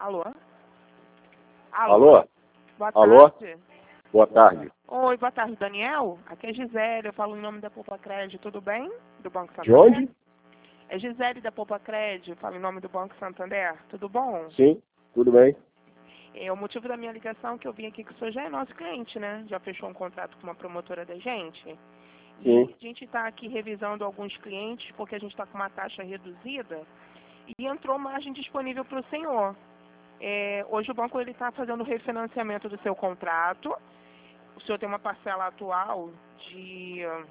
Alô? Alô? Boa Alô? tarde. Boa tarde. Oi, boa tarde, Daniel. Aqui é Gisele, eu falo em nome da Poupa Crédito, tudo bem? Do Banco De Santander? onde? É Gisele da Poupa Crédito, eu falo em nome do Banco Santander, tudo bom? Sim, tudo bem. O motivo da minha ligação é que eu vim aqui que o senhor já é nosso cliente, né? Já fechou um contrato com uma promotora da gente. Sim. E a gente está aqui revisando alguns clientes porque a gente está com uma taxa reduzida e entrou margem disponível para o senhor. Hoje o banco está fazendo o refinanciamento do seu contrato. O senhor tem uma parcela atual de R$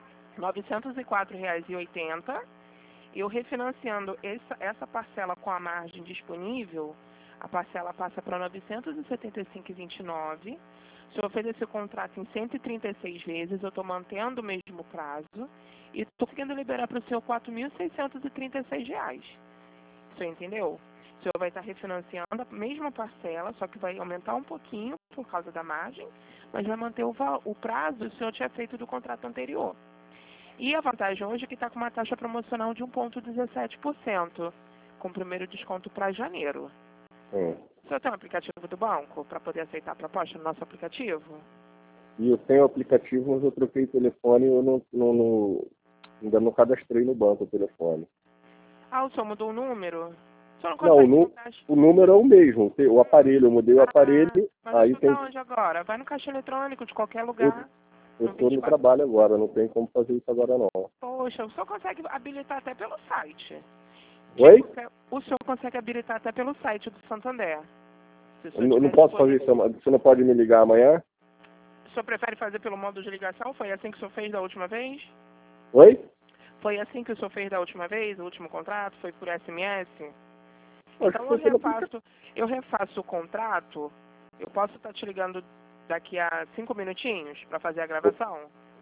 904,80. Eu refinanciando essa parcela com a margem disponível, a parcela passa para R$ 975,29. O senhor fez esse contrato em 136 vezes, eu estou mantendo o mesmo prazo e estou conseguindo liberar para o senhor R$ 4.636. O senhor entendeu? O senhor vai estar refinanciando a mesma parcela, só que vai aumentar um pouquinho por causa da margem, mas vai manter o prazo que o senhor tinha feito do contrato anterior. E a vantagem hoje é que está com uma taxa promocional de 1,17%, com o primeiro desconto para janeiro. O senhor tem um aplicativo do banco para poder aceitar a proposta no nosso aplicativo? E eu tenho o aplicativo, mas eu troquei o telefone e eu ainda não cadastrei no banco o telefone. Ah, o senhor mudou o número? O senhor não Não, consegue o número é o mesmo, o aparelho, eu mudei o aparelho, mas aí você tem... está onde agora? Vai no caixa eletrônico de qualquer lugar. Eu estou no trabalho agora, não tem como fazer isso agora não. Poxa, o senhor consegue habilitar até pelo site. Oi? O senhor consegue habilitar até pelo site do Santander. Eu não posso fazer isso, você não pode me ligar amanhã? O senhor prefere fazer pelo modo de ligação? Foi assim que o senhor fez da última vez? Oi? Foi assim que o senhor fez da última vez, o último contrato? Foi por SMS? Acho Então que eu refaço o contrato. Eu posso estar te ligando daqui a 5 minutinhos para fazer a gravação?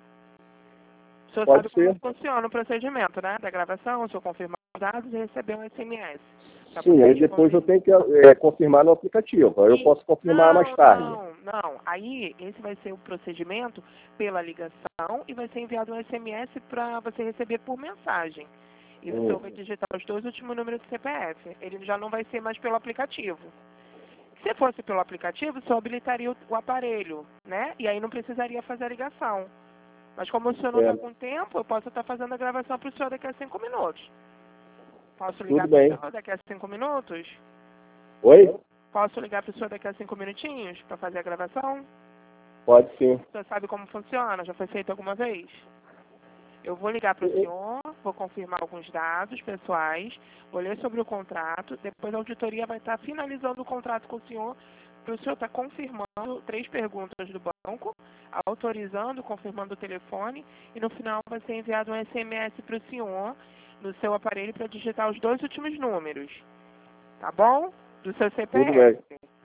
O senhor Pode sabe ser. como funciona o procedimento, né? Da gravação, o senhor confirmar os dados e receber um SMS. Sim, aí depois eu tenho que confirmar no aplicativo. Aí eu posso confirmar mais tarde. Não. Aí esse vai ser o procedimento pela ligação e vai ser enviado um SMS para você receber por mensagem. E o senhor vai digitar os 2 últimos números do CPF. Ele já não vai ser mais pelo aplicativo. Se fosse pelo aplicativo, o senhor habilitaria o aparelho, né? E aí não precisaria fazer a ligação. Mas como o senhor não está com tempo, eu posso estar fazendo a gravação para o senhor daqui a 5 minutos. Posso ligar para o senhor daqui a 5 minutos? Oi? Posso ligar para o senhor daqui a 5 minutinhos para fazer a gravação? Pode sim. O senhor sabe como funciona? Já foi feito alguma vez? Eu vou ligar para o senhor, vou confirmar alguns dados pessoais, vou ler sobre o contrato, depois a auditoria vai estar finalizando o contrato com o senhor, para o senhor estar confirmando 3 perguntas do banco, autorizando, confirmando o telefone, e no final vai ser enviado um SMS para o senhor, no seu aparelho, para digitar os 2 últimos números. Tá bom? Do seu CPF. Tudo bem.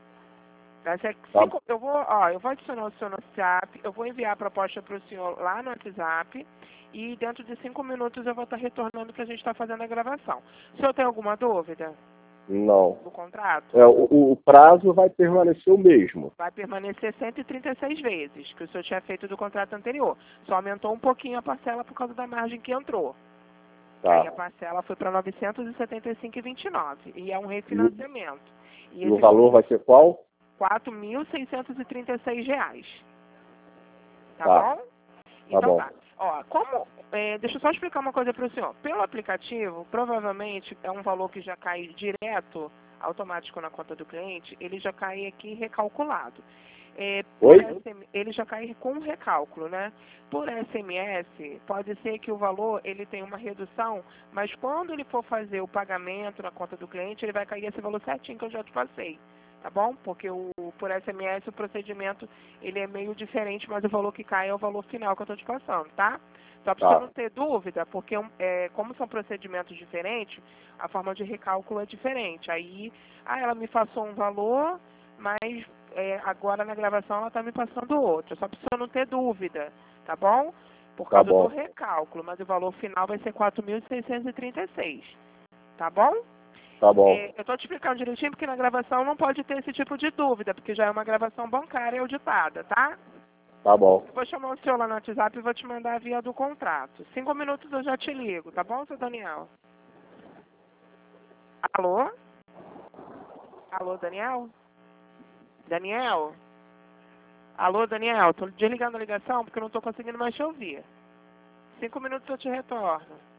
Eu vou adicionar o senhor no WhatsApp, eu vou enviar a proposta para o senhor lá no WhatsApp e dentro de 5 minutos eu vou estar retornando para a gente estar fazendo a gravação. O senhor tem alguma dúvida? Não. Do contrato? O prazo vai permanecer o mesmo. Vai permanecer 136 vezes, que o senhor tinha feito do contrato anterior. Só aumentou um pouquinho a parcela por causa da margem que entrou. Tá. Aí a parcela foi para R$ 975,29 e é um refinanciamento. E o valor vai ser qual? R$ 4.636. Tá bom? Então tá. Deixa eu só explicar uma coisa para o senhor. Pelo aplicativo, provavelmente é um valor que já cai direto, automático na conta do cliente, ele já cai aqui recalculado. Ele já cai com recálculo, né? Por SMS, pode ser que o valor ele tenha uma redução, mas quando ele for fazer o pagamento na conta do cliente, ele vai cair esse valor certinho que eu já te passei. Tá bom? Porque por SMS o procedimento ele é meio diferente, mas o valor que cai é o valor final que eu estou te passando, tá? Só para você não ter dúvida, porque como são procedimentos diferentes, a forma de recálculo é diferente. Aí, ela me passou um valor, mas agora na gravação ela está me passando outro. Só para você não ter dúvida, tá bom? Por causa do recálculo, mas o valor final vai ser 4.636, tá bom? Tá bom. Eu estou te explicando direitinho porque na gravação não pode ter esse tipo de dúvida, porque já é uma gravação bancária auditada, tá? Tá bom. Eu vou chamar o senhor lá no WhatsApp e vou te mandar a via do contrato. 5 minutos eu já te ligo, tá bom, seu Daniel? Alô? Alô, Daniel? Daniel? Alô, Daniel? Tô desligando a ligação porque eu não tô conseguindo mais te ouvir. 5 minutos eu te retorno.